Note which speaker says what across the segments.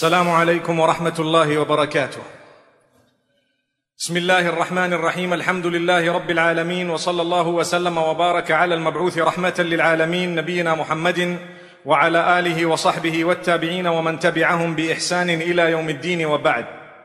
Speaker 1: السلام عليكم ورحمة الله وبركاته. بسم الله الرحمن الرحيم. الحمد لله رب العالمين، وصلى الله وسلم وبارك على المبعوث رحمة للعالمين نبينا محمد وعلى آله وصحبه والتابعين ومن تبعهم بإحسان إلى يوم الدين وبعد.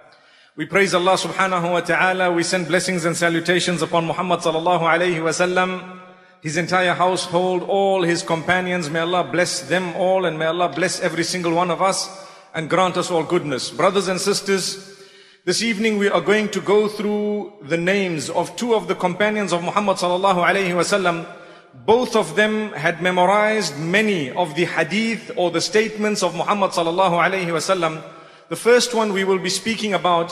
Speaker 1: We praise Allah subhanahu wa ta'ala. We send blessings and salutations upon Muhammad sallallahu alayhi wa sallam, his entire household, all his companions. May Allah bless them all, and may Allah bless every single one of us and grant us all goodness. Brothers and sisters, this evening we are going to go through the names of two of the companions of Muhammad sallallahu alayhi wa sallam. Both of them had memorized many of the hadith or the statements of Muhammad sallallahu alayhi wa sallam. The first one we will be speaking about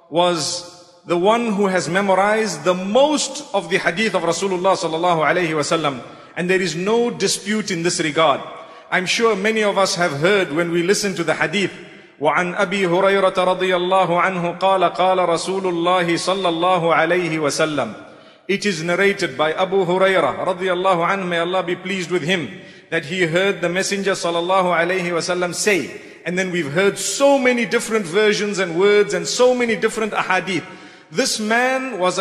Speaker 1: was the one who has memorized the most of the hadith of Rasulullah sallallahu alayhi wa sallam. And there is no dispute in this regard. I'm sure many of us have heard when we listen to the hadith. وعن أبي هريرة رضي الله عنه قال قال رسول الله صلى الله عليه وسلم. It is narrated by Abu Hurairah رضي الله عنه, may Allah be pleased with him, that he heard the Messenger sallallahu alayhi wasallam say. And then we've heard so many different versions and words and so many different ahadith. This man was a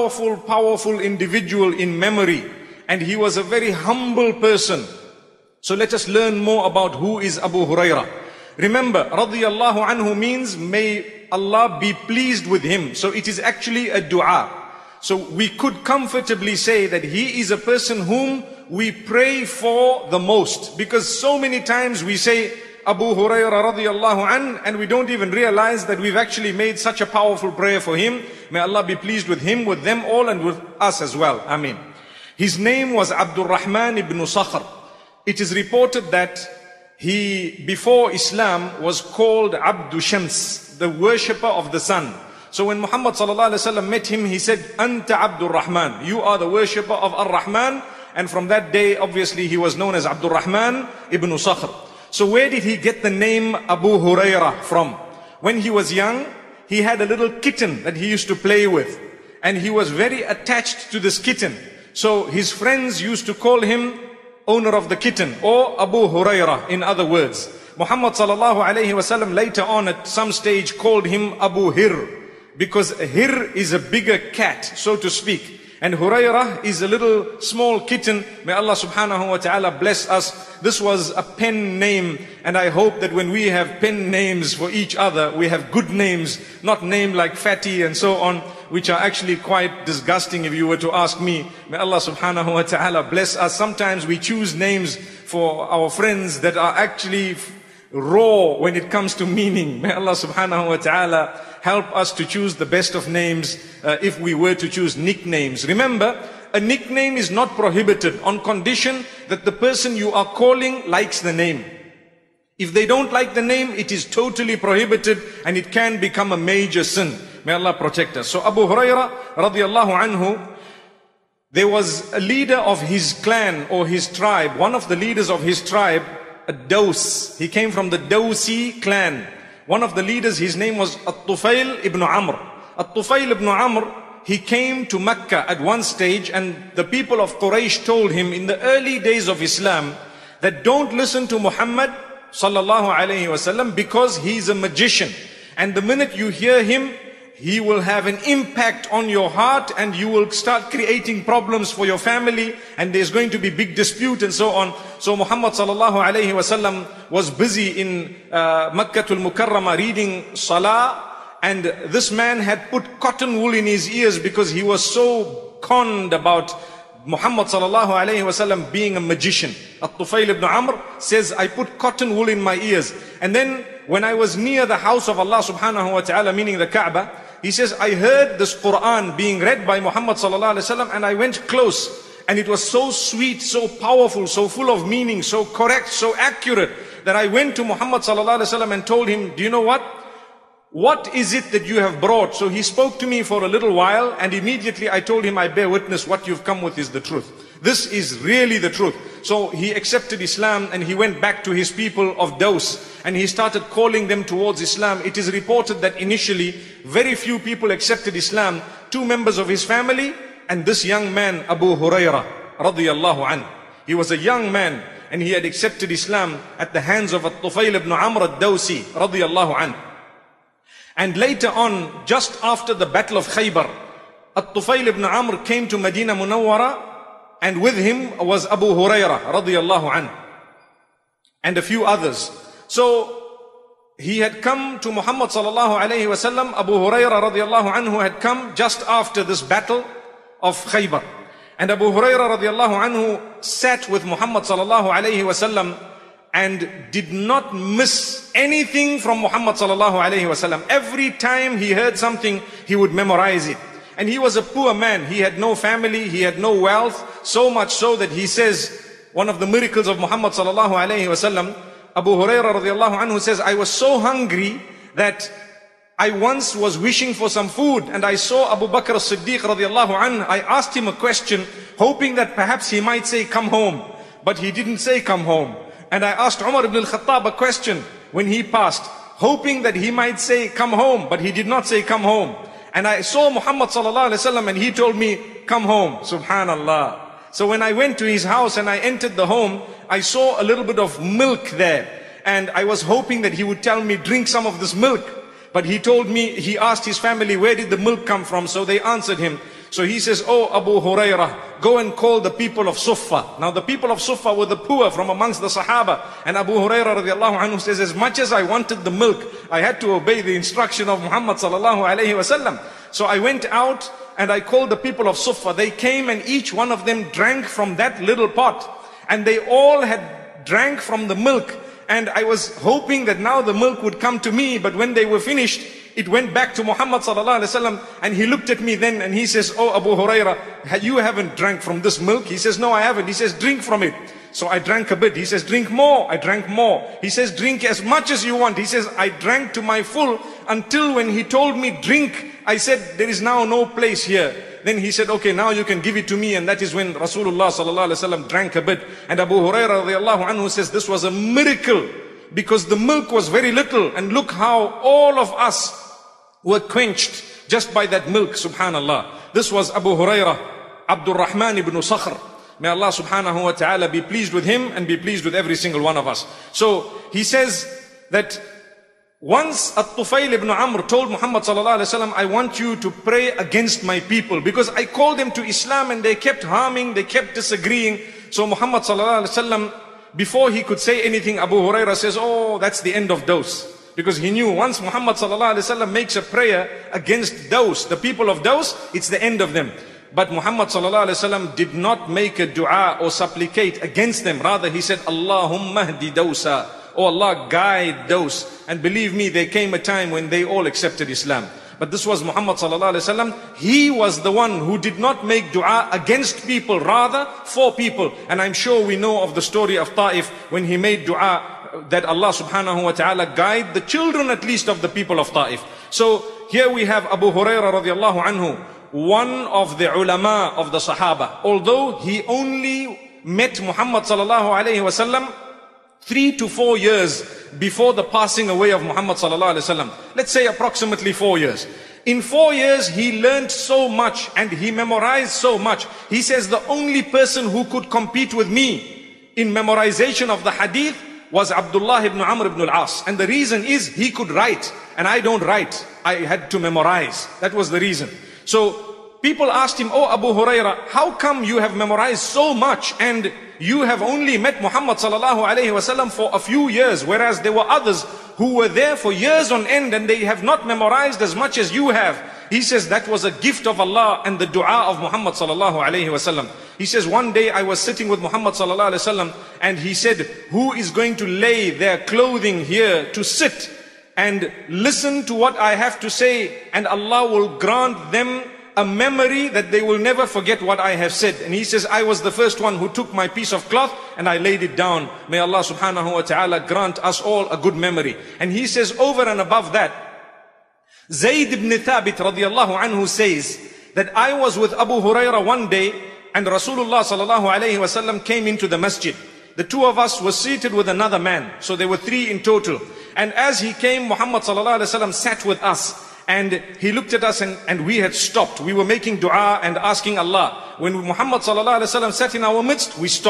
Speaker 1: powerful individual in memory, and he was a very humble person. So let us learn more about who is Abu Hurairah. Remember, radiyallahu anhu means may Allah be pleased with him. So it is actually a dua. So we could comfortably say that he is a person whom we pray for the most, because so many times we say Abu Hurairah radiyallahu an, and we don't even realize that we've actually made such a powerful prayer for him. May Allah be pleased with him, with them all, and with us as well. Ameen. His name was Abdul Rahman ibn Sakhr. It is reported that he, before Islam, was called Abdu Shams, the worshipper of the sun. So when Muhammad sallallahu alaihi wasallam met him, he said, Anta Abdul Rahman, you are the worshipper of Ar-Rahman. And from that day, obviously, he was known as Abdul Rahman ibn Sakhr. So where did he get the name Abu Hurairah from? When he was young, he had a little kitten that he used to play with, and he was very attached to this kitten. So his friends used to call him owner of the kitten, or Abu Hurairah in other words. Muhammad sallallahu alayhi wasallam later on at some stage called him Abu Hir, because Hir is a bigger cat, so to speak. And Hurairah is a little small kitten. May Allah subhanahu wa ta'ala bless us. This was a pen name, and I hope that when we have pen names for each other, we have good names, not name like Fatty and so on, which are actually quite disgusting if you were to ask me. May Allah subhanahu wa ta'ala bless us. Sometimes we choose names for our friends that are actually raw when it comes to meaning. May Allah subhanahu wa ta'ala help us to choose the best of names if we were to choose nicknames. Remember, a nickname is not prohibited on condition that the person you are calling likes the name. If they don't like the name, it is totally prohibited, and it can become a major sin. May Allah protect us. So Abu Hurairah radiyallahu anhu, there was a leader of his clan or his tribe, one of the leaders of his tribe, a Daws. He came from the Dawsi clan. One of the leaders, his name was At-Tufail ibn Amr. At-Tufail ibn Amr, he came to Mecca at one stage, and the people of Quraysh told him in the early days of Islam that don't listen to Muhammad sallallahu alayhi wasallam, because he's a magician. And the minute you hear him, he will have an impact on your heart, and you will start creating problems for your family, and there's going to be big dispute and so on. So Muhammad sallallahu alayhi wasallam was busy in Makkatul Mukarramah reading Salah, and this man had put cotton wool in his ears because he was so conned about Muhammad sallallahu alayhi wasallam being a magician. At-Tufail ibn Amr says, I put cotton wool in my ears. And then when I was near the house of Allah subhanahu wa ta'ala, meaning the Kaaba, he says, I heard this Quran being read by Muhammad sallallahu alaihi wasallam, and I went close, and it was so sweet, so powerful, so full of meaning, so correct, so accurate, that I went to Muhammad sallallahu alaihi wasallam and told him, do you know what? What is it that you have brought? So he spoke to me for a little while, and immediately I told him, I bear witness, what you've come with is the truth. This is really the truth. So he accepted Islam, and he went back to his people of Daws, and he started calling them towards Islam. It is reported that initially very few people accepted Islam, 2 members of his family and this young man Abu Hurairah radiyallahu anhu. He was a young man, and he had accepted Islam at the hands of At-Tufayl ibn Amr al-Dawsi radiyallahu anhu. And later on, just after the battle of Khaybar, At-Tufayl ibn Amr came to Medina Munawwara, and with him was Abu Hurairah radiyallahu anhu and a few others. So he had come to Muhammad sallallahu alayhi wasallam. Abu Hurairah radiyallahu anhu had come just after this battle of Khaybar. And Abu Hurairah radiyallahu anhu sat with Muhammad sallallahu alayhi wasallam and did not miss anything from Muhammad sallallahu alayhi wasallam. Every time he heard something, he would memorize it. And he was a poor man. He had no family, he had no wealth, so much so that he says, one of the miracles of Muhammad sallallahu alayhi wasallam, Abu Hurairah radiallahu anhu says, I was so hungry that I once was wishing for some food, and I saw Abu Bakr as-Siddiq radiallahu anhu. I asked him a question, hoping that perhaps he might say, come home. But he didn't say, come home. And I asked Umar ibn al-Khattab a question when he passed, hoping that he might say, come home. But he did not say, come home. And I saw Muhammad sallallahu alaihi wasallam, and he told me, come home. Subhanallah. So when I went to his house and I entered the home, I saw a little bit of milk there. And I was hoping that he would tell me, drink some of this milk. But he told me, he asked his family, where did the milk come from? So they answered him. So he says, oh Abu Hurairah, go and call the people of Suffah. Now the people of Suffah were the poor from amongst the Sahaba. And Abu Hurairah radiallahu anhu says, as much as I wanted the milk, I had to obey the instruction of Muhammad sallallahu alayhi wasallam. So I went out and I called the people of Suffah. They came and each one of them drank from that little pot. And they all had drank from the milk. And I was hoping that now the milk would come to me. But when they were finished, it went back to Muhammad sallallahu alaihi wasallam. And he looked at me then and he says, oh Abu Hurairah, you haven't drank from this milk? He says, no, I haven't. He says, drink from it. So I drank a bit. He says, drink more. I drank more. He says, drink as much as you want. He says, I drank to my full until when he told me drink, I said, there is now no place here. Then he said, okay, now you can give it to me. And that is when Rasulullah sallallahu alaihi wasallam drank a bit. And Abu Hurairah radiallahu anhu says, this was a miracle because the milk was very little. And look how all of us were quenched just by that milk, subhanallah. This was Abu Hurairah, Abdul Rahman ibn Sakhr. May Allah subhanahu wa ta'ala be pleased with him and be pleased with every single one of us. So he says that once At-Tufayl ibn Amr told Muhammad sallallahu alaihi wasallam, I want you to pray against my people because I called them to Islam and they kept harming, they kept disagreeing. So Muhammad sallallahu alaihi wasallam, before he could say anything, Abu Hurairah says, oh, that's the end of Daws. Because he knew once Muhammad sallallahu alaihi wasallam makes a prayer against Daws, the people of Daws, it's the end of them. But Muhammad sallallahu alaihi wasallam did not make a dua or supplicate against them. Rather he said, Allahumma hdi Dawsa. Oh Allah, guide Daws. And believe me, there came a time when they all accepted Islam. But this was Muhammad sallallahu alaihi wasallam. He was the one who did not make dua against people, rather for people. And I'm sure we know of the story of Ta'if when he made dua that Allah subhanahu wa ta'ala guide the children at least of the people of Ta'if. So here we have Abu Hurairah radiallahu anhu, one of the ulama of the Sahaba. Although he only met Muhammad sallallahu alayhi wasallam 3 to 4 years before the passing away of Muhammad sallallahu alaihi wasallam. Let's say approximately 4 years. In 4 years, he learned so much and he memorized so much. He says the only person who could compete with me in memorization of the hadith was Abdullah ibn Amr ibn al-As. And the reason is he could write and I don't write. I had to memorize. That was the reason. So people asked him, oh Abu Hurairah, how come you have memorized so much and you have only met Muhammad sallallahu alayhi wasallam for a few years, whereas there were others who were there for years on end and they have not memorized as much as you have. He says that was a gift of Allah and the dua of Muhammad sallallahu alayhi wasallam. He says one day I was sitting with Muhammad sallallahu alayhi wasallam and he said, who is going to lay their clothing here to sit and listen to what I have to say, and Allah will grant them a memory that they will never forget what I have said. And he says, I was the first one who took my piece of cloth and I laid it down. May Allah subhanahu wa ta'ala grant us all a good memory. And he says over and above that, Zayd ibn Thabit radiallahu anhu says that I was with Abu Hurairah one day and Rasulullah sallallahu alayhi wasallam came into the masjid. The two of us were seated with another man. So there were 3 in total. And as he came, Muhammad sallallahu alayhi wasallam sat with us. And he looked at us and we had stopped. We were making dua and asking Allah. When Muhammad sallallahu alaihi wasallam sat in our midst, we stopped.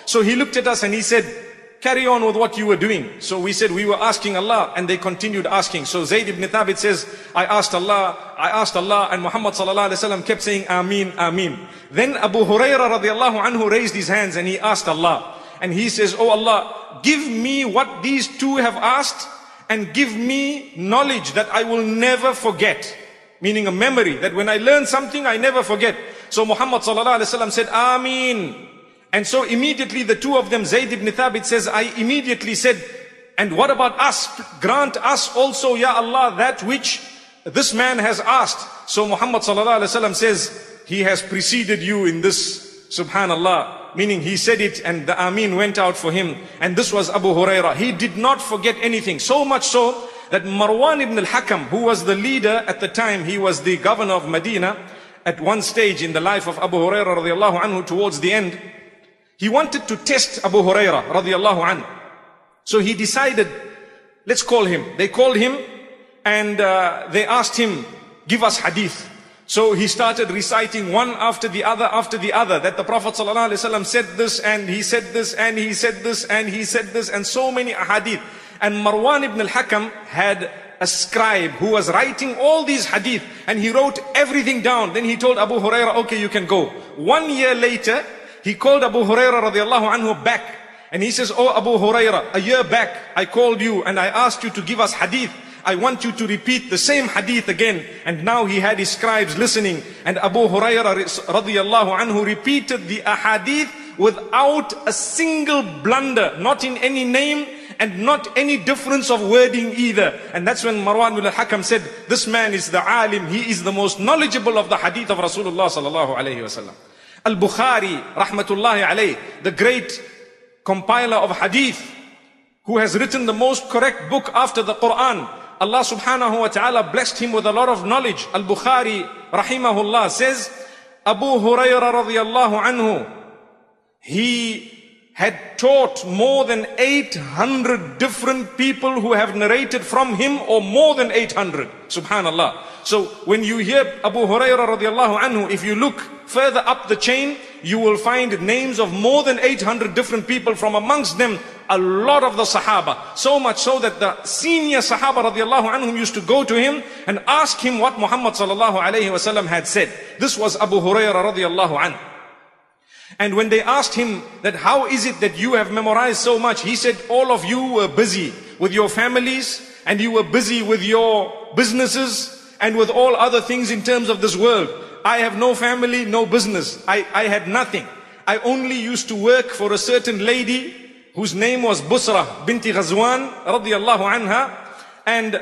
Speaker 1: So he looked at us and he said, carry on with what you were doing. So we said we were asking Allah, and they continued asking. So Zayd ibn Thabit says, I asked Allah, and Muhammad sallallahu alaihi wasallam kept saying, Ameen, Ameen. Then Abu Hurairah radiallahu anhu raised his hands and he asked Allah. And he says, oh Allah, give me what these two have asked, and give me knowledge that I will never forget. Meaning a memory, that when I learn something, I never forget. So Muhammad sallallahu alaihi wasallam said, Ameen. And so immediately the two of them, Zayd ibn Thabit says, I immediately said, and what about us? Grant us also, Ya Allah, that which this man has asked. So Muhammad sallallahu alaihi wasallam says, he has preceded you in this, subhanallah. Meaning he said it and the Ameen went out for him. And this was Abu Hurairah. He did not forget anything. So much so that Marwan ibn al-Hakam, who was the leader at the time, he was the governor of Medina, at one stage in the life of Abu Hurairah radiallahu anhu, towards the end, he wanted to test Abu Hurairah radiallahu anhu. So he decided, let's call him. They called him and they asked him, give us hadith. So he started reciting one after the other, that the Prophet ﷺ said this, and he said this, and he said this, and he said this, and so many hadith. And Marwan ibn al-Hakam had a scribe who was writing all these hadith, and he wrote everything down. Then he told Abu Hurairah, okay, you can go. 1 year later, he called Abu Hurairah radiallahu anhu back. And he says, oh Abu Hurairah, a year back, I called you and I asked you to give us hadith. I want you to repeat the same hadith again. And now he had his scribes listening. And Abu Hurairah radiallahu anhu repeated the ahadith without a single blunder, not in any name and not any difference of wording either. And that's when Marwan ibn al-Hakam said, this man is the alim, he is the most knowledgeable of the hadith of Rasulullah sallallahu alayhi wasallam. Al-Bukhari, rahmatullahi alayh, the great compiler of hadith, who has written the most correct book after the Quran. Allah subhanahu wa ta'ala blessed him with a lot of knowledge. Al-Bukhari, rahimahullah, says, Abu Hurairah radiallahu anhu, he had taught more than 800 different people who have narrated from him, or more than 800. Subhanallah. So when you hear Abu Hurairah radiallahu anhu, if you look further up the chain, you will find names of more than 800 different people, from amongst them a lot of the Sahaba. So much so that the senior Sahaba radiallahu anhum used to go to him and ask him what Muhammad sallallahu alayhi wasallam had said. This was Abu Hurairah radiallahu anhu. And when they asked him that how is it that you have memorized so much, he said, all of you were busy with your families, and you were busy with your businesses and with all other things in terms of this world. I have no family, no business. I had nothing. I only used to work for a certain lady whose name was Busra binti Ghazwan radiyallahu anha, and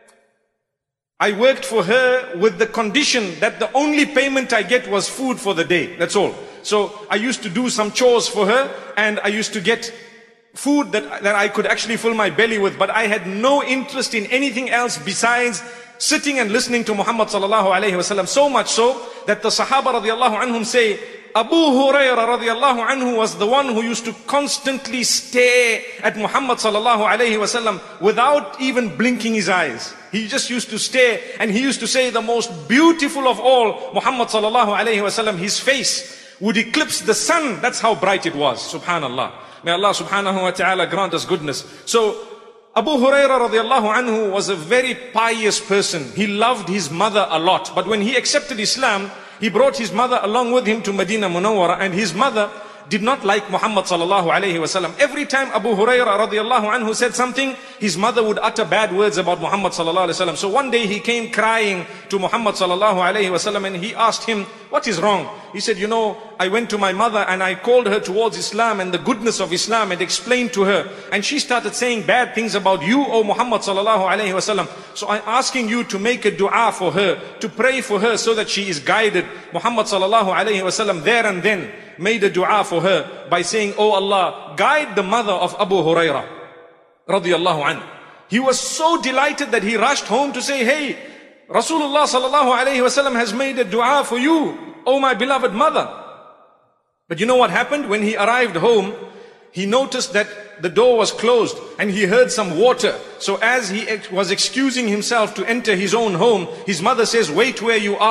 Speaker 1: I worked for her with the condition that the only payment I get was food for the day. That's all. So I used to do some chores for her, and I used to get food that I could actually fill my belly with, but I had no interest in anything else besides sitting and listening to Muhammad sallallahu alayhi wasallam. So much so that the Sahaba radiallahu anhum say, Abu Hurairah radiallahu anhu was the one who used to constantly stare at Muhammad sallallahu alayhi wasallam without even blinking his eyes. He just used to stare, and he used to say, the most beautiful of all, Muhammad sallallahu alayhi wasallam, his face would eclipse the sun. That's how bright it was. Subhanallah. May Allah subhanahu wa ta'ala grant us goodness. So Abu Hurairah radiallahu anhu was a very pious person. He loved his mother a lot. But when he accepted Islam, he brought his mother along with him to Medina Munawwara, and his mother did not like Muhammad sallallahu alayhi wasallam. Every time Abu Hurairah radiallahu anhu said something, his mother would utter bad words about Muhammad sallallahu alayhi wasallam. So one day he came crying to Muhammad sallallahu alayhi wasallam, and he asked him, what is wrong? He said, you know, I went to my mother and I called her towards Islam and the goodness of Islam, and explained to her, and she started saying bad things about you, O Muhammad sallallahu alayhi wasallam. So I'm asking you to make a dua for her, to pray for her so that she is guided. Muhammad sallallahu alayhi wasallam there and then made a dua for her by saying, oh Allah, guide the mother of Abu Hurairah radiyallahu anhu. He was so delighted that he rushed home to say, hey, Rasulullah sallallahu alayhi wasallam has made a dua for you, oh my beloved mother. But you know what happened? When he arrived home, he noticed that the door was closed, and he heard some water. So as he was excusing himself to enter his own home, his mother says, wait where you are.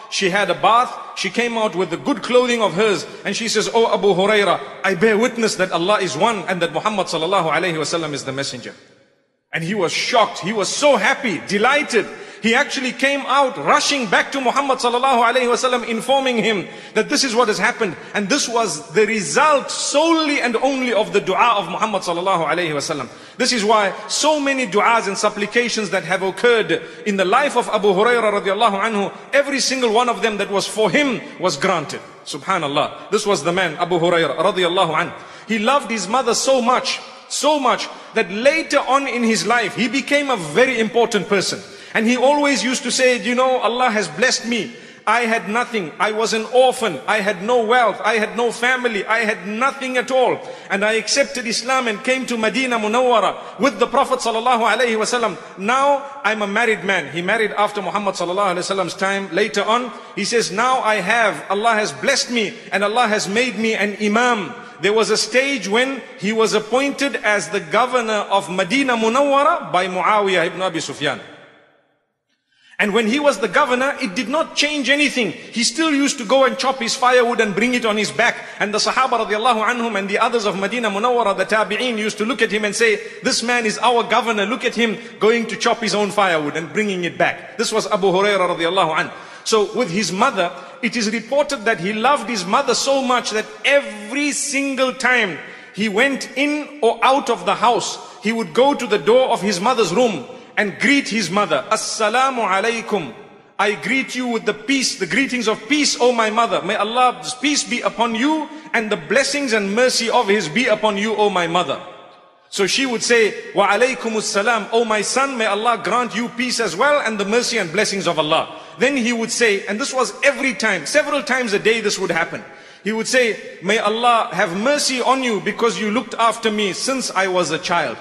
Speaker 1: she had a bath, she came out with the good clothing of hers, and she says, "Oh Abu Huraira, I bear witness that Allah is one and that Muhammad sallallahu alayhi wasallam is the messenger." And he was shocked, he was so happy, delighted. He actually came out rushing back to Muhammad sallallahu alayhi wasallam, informing him that this is what has happened. And this was the result solely and only of the dua of Muhammad sallallahu alayhi wasallam. This is why so many du'as and supplications that have occurred in the life of Abu Hurairah radiallahu anhu, every single one of them that was for him was granted. Subhanallah. This was the man, Abu Hurairah radiallahu anhu. He loved his mother so much that later on in his life, he became a very important person. And he always used to say, you know, Allah has blessed me. I had nothing. I was an orphan. I had no wealth. I had no family. I had nothing at all. And I accepted Islam and came to Medina Munawwara with the Prophet sallallahu alaihi wasallam. Now I'm a married man. He married after Muhammad sallallahu alaihi wasallam's time. Later on, he says, now Allah has blessed me and Allah has made me an imam. There was a stage when he was appointed as the governor of Medina Munawwara by Muawiyah ibn Abi Sufyan. And when he was the governor, it did not change anything. He still used to go and chop his firewood and bring it on his back. And the Sahaba radiallahu anhum and the others of Medina Munawwara, the Tabi'een, used to look at him and say, this man is our governor. Look at him going to chop his own firewood and bringing it back. This was Abu Hurairah radiallahu anhu. So with his mother, it is reported that he loved his mother so much that every single time he went in or out of the house, he would go to the door of his mother's room and greet his mother. Assalamu alaikum. I greet you with the peace, the greetings of peace, O my mother. May Allah's peace be upon you and the blessings and mercy of His be upon you, O my mother. So she would say, Wa alaykumus salam, O my son, may Allah grant you peace as well and the mercy and blessings of Allah. Then he would say, and this was every time, several times a day this would happen. He would say, may Allah have mercy on you because you looked after me since I was a child.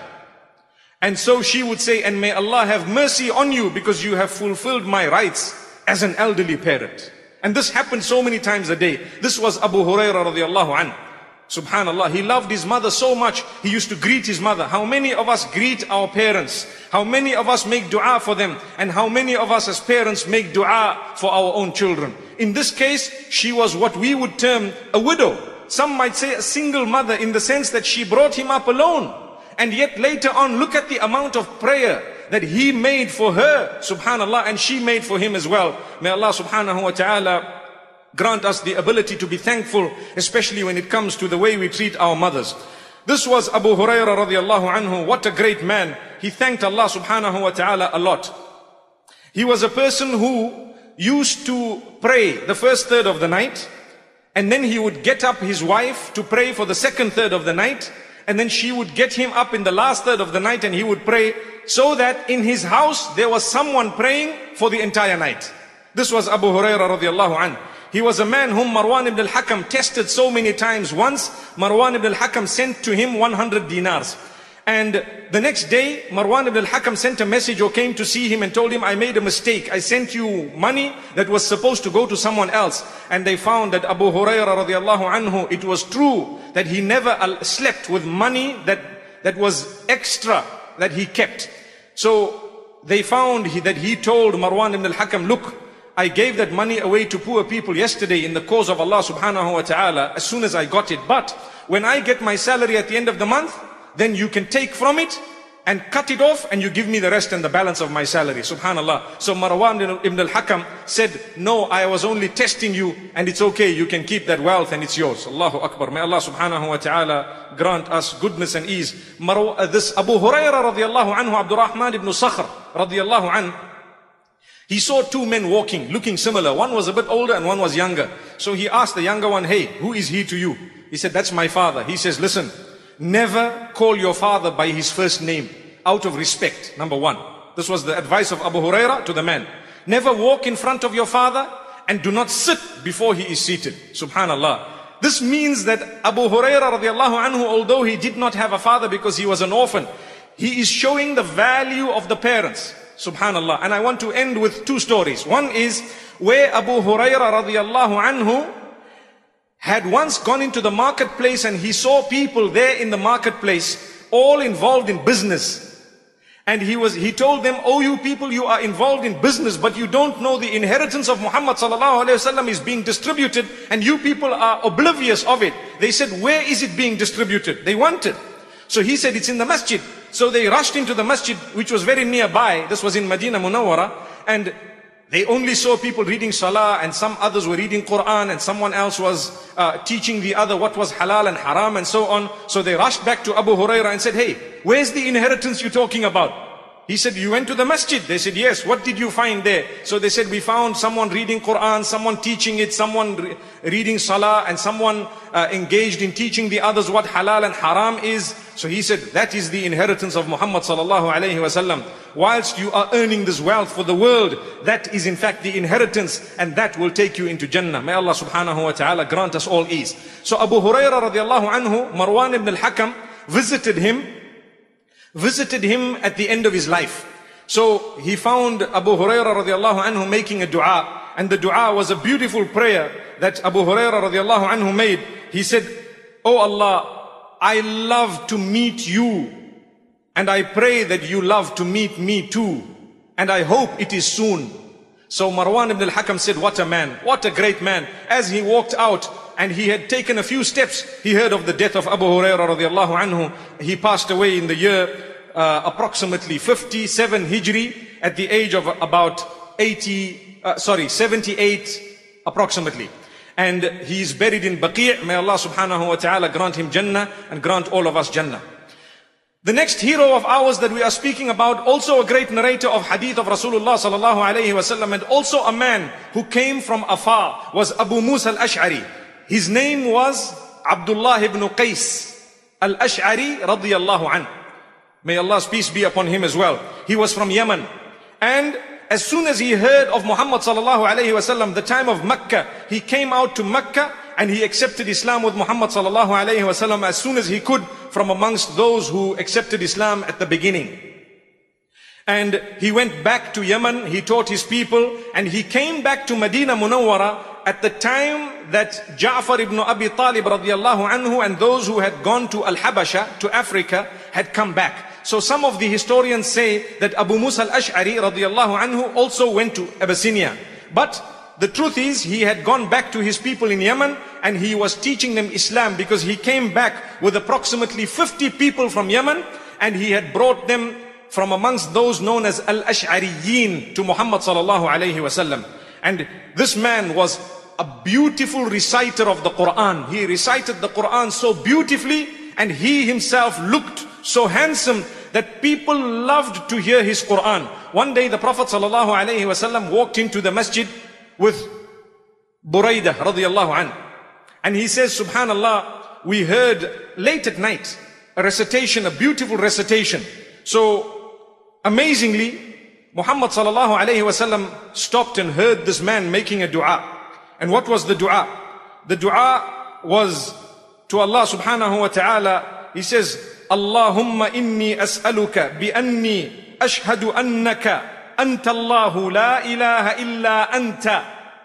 Speaker 1: And so she would say, and may Allah have mercy on you because you have fulfilled my rights as an elderly parent. And this happened so many times a day. This was Abu Hurairah radiallahu anhu. Subhanallah, he loved his mother so much, he used to greet his mother. How many of us greet our parents? How many of us make dua for them? And how many of us as parents make dua for our own children? In this case, she was what we would term a widow. Some might say a single mother in the sense that she brought him up alone. And yet later on, look at the amount of prayer that he made for her, subhanallah, and she made for him as well. May Allah subhanahu wa ta'ala grant us the ability to be thankful, especially when it comes to the way we treat our mothers. This was Abu Hurairah radiallahu anhu. What a great man. He thanked Allah subhanahu wa ta'ala a lot. He was a person who used to pray the first third of the night, and then he would get up his wife to pray for the second third of the night, and then she would get him up in the last third of the night and he would pray, so that in his house there was someone praying for the entire night. This was Abu Hurairah radiallahu anhu. He was a man whom Marwan ibn al-Hakam tested so many times. Once Marwan ibn al-Hakam sent to him 100 dinars. And the next day Marwan ibn al-Hakam sent a message or came to see him and told him, I made a mistake. I sent you money that was supposed to go to someone else. And they found that Abu Hurairah radiallahu anhu, it was true that he never slept with money that was extra that he kept. So they found that he told Marwan ibn al-Hakam, look, I gave that money away to poor people yesterday in the cause of Allah subhanahu wa ta'ala as soon as I got it. But when I get my salary at the end of the month, then you can take from it and cut it off and you give me the rest and the balance of my salary. Subhanallah. So Marwan ibn al-Hakam said, no, I was only testing you and it's okay. You can keep that wealth and it's yours. Allahu Akbar. May Allah subhanahu wa ta'ala grant us goodness and ease. This Abu Hurairah radiallahu anhu, Abdurrahman ibn Sakhr radiallahu anhu, he saw two men walking, looking similar. One was a bit older and one was younger. So he asked the younger one, hey, who is he to you? He said, that's my father. He says, listen, never call your father by his first name out of respect, number one. This was the advice of Abu Hurairah to the man. Never walk in front of your father and do not sit before he is seated. Subhanallah. This means that Abu Hurairah radiallahu anhu, although he did not have a father because he was an orphan, he is showing the value of the parents. Subhanallah. And I want to end with two stories. One is where Abu Hurairah radiallahu anhu had once gone into the marketplace and he saw people there in the marketplace all involved in business. And he told them, oh you people, you are involved in business, but you don't know the inheritance of Muhammad sallallahu alaihi wasallam is being distributed, and you people are oblivious of it. They said, where is it being distributed? They wanted. So he said, it's in the masjid. So they rushed into the masjid, which was very nearby. This was in Medina Munawwara, and they only saw people reading salah, and some others were reading Quran, and someone else was teaching the other what was halal and haram and so on. So they rushed back to Abu Hurairah and said, hey, where's the inheritance you're talking about? He said, you went to the masjid. They said, yes. What did you find there? So they said, we found someone reading Quran, someone teaching it, someone reading salah, and someone engaged in teaching the others what halal and haram is. So he said, that is the inheritance of Muhammad sallallahu alayhi wasallam. Whilst you are earning this wealth for the world, that is in fact the inheritance, and that will take you into Jannah. May Allah subhanahu wa ta'ala grant us all ease. So Abu Hurairah radiallahu anhu, Marwan ibn al-Hakam visited him at the end of his life. So he found Abu Hurairah radiallahu anhu making a dua, and the dua was a beautiful prayer that Abu Hurairah radiallahu anhu made. He said, oh Allah, I love to meet you, and I pray that you love to meet me too, and I hope it is soon. So Marwan ibn al-Hakam said, what a man, what a great man. As he walked out and he had taken a few steps, he heard of the death of Abu Hurairah radiallahu anhu. He passed away in the year approximately 57 Hijri, at the age of about 78 approximately. And he is buried in Baqi'. May Allah subhanahu wa ta'ala grant him Jannah and grant all of us Jannah. The next hero of ours that we are speaking about, also a great narrator of hadith of Rasulullah sallallahu alayhi wasallam, and also a man who came from afar, was Abu Musa al-Ash'ari. His name was Abdullah ibn Qais al-Ash'ari radiyallahu anhu. May Allah's peace be upon him as well. He was from Yemen. And as soon as he heard of Muhammad sallallahu alayhi wasallam, the time of Mecca, he came out to Mecca and he accepted Islam with Muhammad sallallahu alayhi wasallam as soon as he could, from amongst those who accepted Islam at the beginning. And he went back to Yemen, he taught his people, and he came back to Medina Munawwara at the time that Ja'far ibn Abi Talib radiyallahu anhu and those who had gone to Al-Habasha, to Africa, had come back. So some of the historians say that Abu Musa al-Ash'ari radiyallahu anhu also went to Abyssinia. But the truth is, he had gone back to his people in Yemen and he was teaching them Islam, because he came back with approximately 50 people from Yemen, and he had brought them from amongst those known as Al-Ash'ariyin to Muhammad sallallahu alayhi wasallam. And this man was a beautiful reciter of the Quran. He recited the Quran so beautifully, and he himself looked so handsome that people loved to hear his Quran. One day the Prophet sallallahu alayhi wasallam walked into the masjid with Buraidah radiyallahu anhu, and he says, subhanallah, we heard late at night a recitation, a beautiful recitation. So amazingly, Muhammad sallallahu alayhi wasallam stopped and heard this man making a dua. And what was the dua? The dua was to Allah subhanahu wa ta'ala. He says, Allahumma inni as'aluka bi anni ashhadu annaka anta Allahu la ilaha illa anta.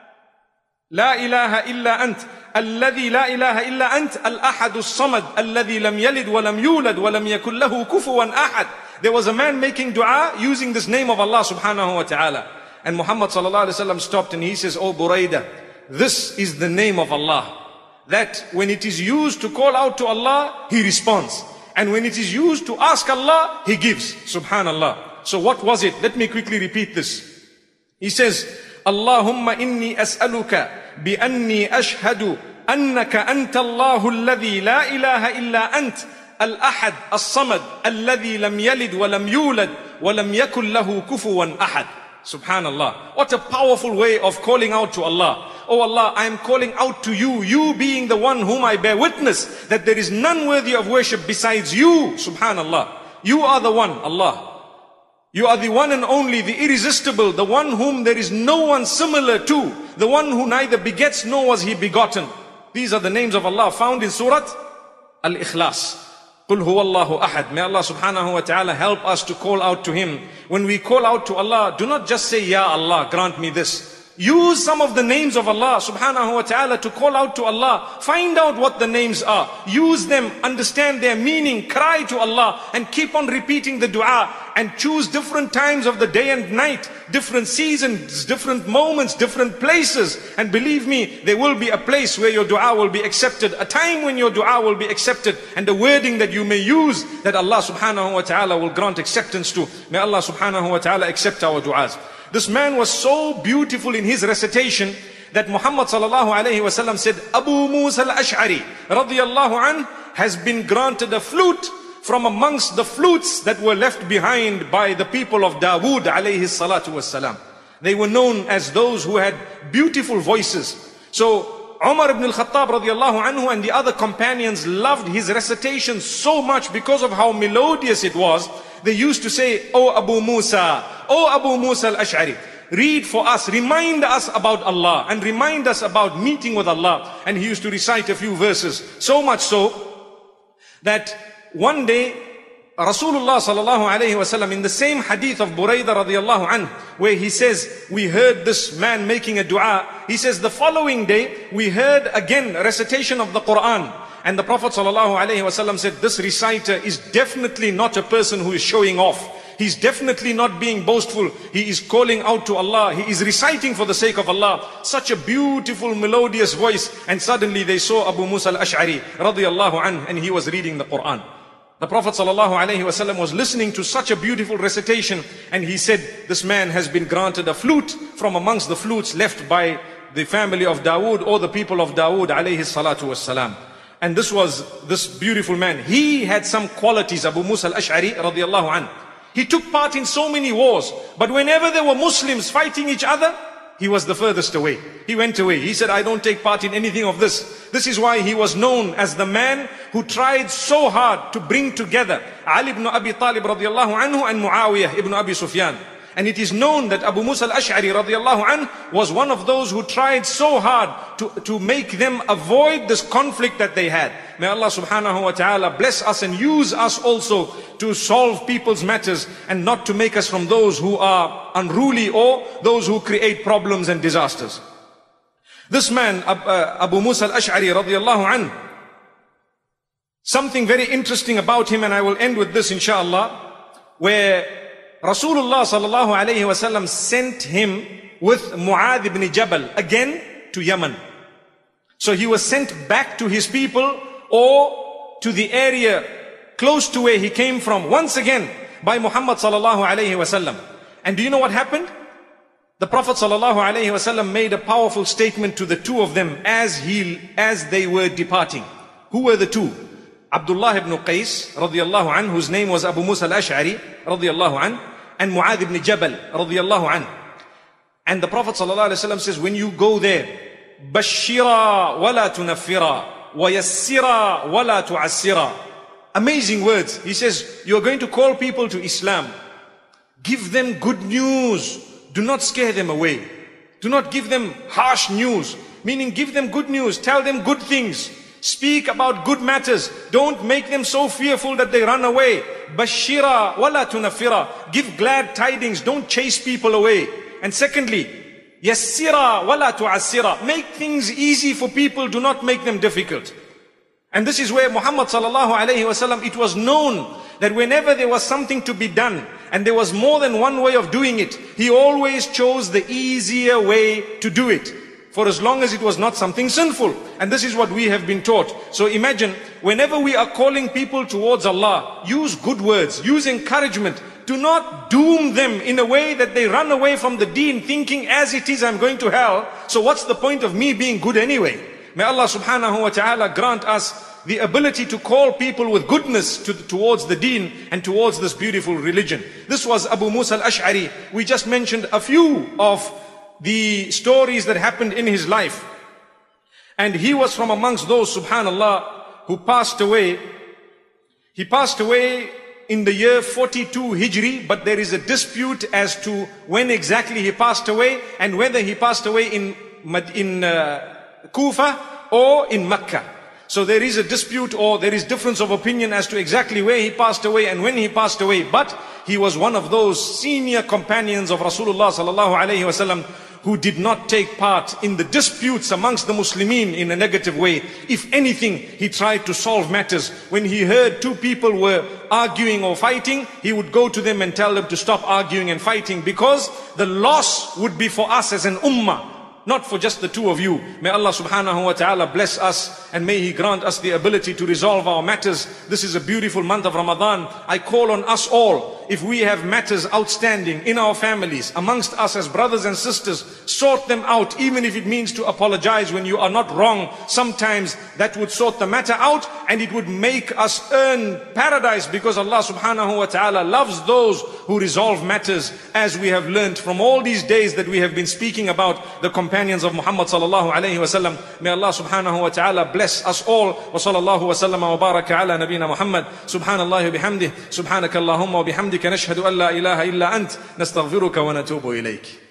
Speaker 1: La ilaha illa ant. الذي لا إله إلا أنت الأحد الصمد الذي لم يلد ولم يولد ولم يكن له كفوا أحد. There was a man making dua using this name of Allah subhanahu wa ta'ala. And Muhammad sallallahu alayhi wa sallam stopped and he says, oh Buraidah, this is the name of Allah, that when it is used to call out to Allah, He responds. And when it is used to ask Allah, He gives. Subhanallah. So what was it? Let me quickly repeat this. He says, Allahumma inni as'aluka bi anni ashhadu annaka anta Allahu alladhi la ilaha illa ant al-ahad as-samad alladhi lam yalid wa lam yulad wa lam yakul lahu kufuwan ahad. Subhanallah. What a powerful way of calling out to Allah. Oh Allah, I am calling out to you, you being the one whom I bear witness that there is none worthy of worship besides you. Subhanallah. You are the one, Allah. You are the one and only, the irresistible, the one whom there is no one similar to, the one who neither begets nor was he begotten. These are the names of Allah found in Surah Al-Ikhlas. Qul huwallahu ahad. May Allah subhanahu wa ta'ala help us to call out to Him. When we call out to Allah, do not just say, Ya Allah, grant me this. Use some of the names of Allah subhanahu wa ta'ala to call out to Allah. Find out what the names are. Use them, understand their meaning, cry to Allah, and keep on repeating the dua. and choose different times of the day and night, different seasons, different moments, different places. And believe me, there will be a place where your dua will be accepted, a time when your dua will be accepted, and the wording that you may use that Allah subhanahu wa ta'ala will grant acceptance to. May Allah subhanahu wa ta'ala accept our du'as. This man was so beautiful in his recitation that Muhammad sallallahu alayhi wa sallam said, Abu Musa al-Ash'ari radiyallahu anh has been granted a flute from amongst the flutes that were left behind by the people of Dawood alayhi salatu wassalam. They were known as those who had beautiful voices. So Umar ibn al-Khattab radiyallahu anhu and the other companions loved his recitation so much because of how melodious it was. They used to say, "Oh Abu Musa, oh Abu Musa al-Ash'ari, read for us, remind us about Allah and remind us about meeting with Allah." And he used to recite a few verses. So much so that one day Rasulullah sallallahu alayhi wasallam, in the same hadith of Buraidah radiyallahu anhu, where he says, we heard this man making a dua, he says the following day we heard again a recitation of the Quran. And the Prophet sallallahu alayhi wasallam said, this reciter is definitely not a person who is showing off. He's definitely not being boastful. He is calling out to Allah. He is reciting for the sake of Allah. Such a beautiful melodious voice. And suddenly they saw Abu Musa al-Ash'ari radiyallahu anhu, and he was reading the Quran. The Prophet ﷺ was listening to such a beautiful recitation, and he said, this man has been granted a flute from amongst the flutes left by the family of Dawood or the people of Dawood alayhi salatu wassalam. And this beautiful man, he had some qualities, Abu Musa al-Ash'ari radiyallahu anhu. He took part in so many wars, but whenever there were Muslims fighting each other, he was the furthest away. He went away. He said, I don't take part in anything of this. This is why he was known as the man who tried so hard to bring together Ali ibn Abi Talib radiyallahu anhu and Muawiyah ibn Abi Sufyan. And it is known that Abu Musa al-Ash'ari radiyallahu anhu was one of those who tried so hard to make them avoid this conflict that they had. May Allah subhanahu wa ta'ala bless us and use us also to solve people's matters and not to make us from those who are unruly or those who create problems and disasters. This man, Abu Musa al-Ash'ari radiyallahu anhu, something very interesting about him, and I will end with this inshallah, where Rasulullah sallallahu alayhi wasallam sent him with Mu'adh ibn Jabal again to Yemen. So he was sent back to his people or to the area close to where he came from once again by Muhammad sallallahu alayhi wasallam. And do you know what happened? The Prophet sallallahu alayhi wasallam made a powerful statement to the two of them as they were departing. Who were the two? Abdullah ibn Qais radiyallahu anhu, whose name was Abu Musa al-Ash'ari radiyallahu anhu, and Mu'adh ibn Jabal radiyallahu anhu. And the Prophet sallallahu alayhi wasallam says, when you go there, bashira wala tunaffira wa yassira wala tu'assira. Amazing words. He says, you are going to call people to Islam. Give them good news. Do not scare them away. Do not give them harsh news. Meaning give them good news. Tell them good things. Speak about good matters. Don't make them so fearful that they run away. Bashira wala tunafira. Give glad tidings. Don't chase people away. And secondly, yassira wala tu'assira. Make things easy for people. Do not make them difficult. And this is where Muhammad sallallahu alayhi wasallam, it was known that whenever there was something to be done and there was more than one way of doing it, he always chose the easier way to do it, for as long as it was not something sinful. And this is what we have been taught. So imagine, whenever we are calling people towards Allah, use good words, use encouragement. Do not doom them in a way that they run away from the deen thinking, as it is, I'm going to hell. So what's the point of me being good anyway? May Allah subhanahu wa ta'ala grant us the ability to call people with goodness towards the deen and towards this beautiful religion. This was Abu Musa al-Ash'ari. We just mentioned a few of the stories that happened in his life. And he was from amongst those, subhanallah, who passed away. He passed away in the year 42 Hijri, but there is a dispute as to when exactly he passed away and whether he passed away in Kufa or in Mecca. So there is a dispute or there is difference of opinion as to exactly where he passed away and when he passed away. But he was one of those senior companions of Rasulullah sallallahu alaihi wasallam who did not take part in the disputes amongst the Muslimin in a negative way. If anything, he tried to solve matters. When he heard two people were arguing or fighting, he would go to them and tell them to stop arguing and fighting, because the loss would be for us as an ummah, not for just the two of you. May Allah subhanahu wa ta'ala bless us, and may He grant us the ability to resolve our matters. This is a beautiful month of Ramadan. I call on us all, if we have matters outstanding in our families, amongst us as brothers and sisters, sort them out, even if it means to apologize when you are not wrong. Sometimes that would sort the matter out, and it would make us earn paradise, because Allah subhanahu wa ta'ala loves those who resolve matters, as we have learned from all these days that we have been speaking about the companions of Muhammad sallallahu alayhi wa sallam. May Allah subhanahu wa ta'ala bless us all. Wa sallallahu wa sallama wa baraka ala nabina Muhammad. Subhanallah wa bihamdih. Subhanaka Allahumma wa bihamdika nashhadu an la ilaha illa ant. Nastaghfiruka wa natubu ilayk.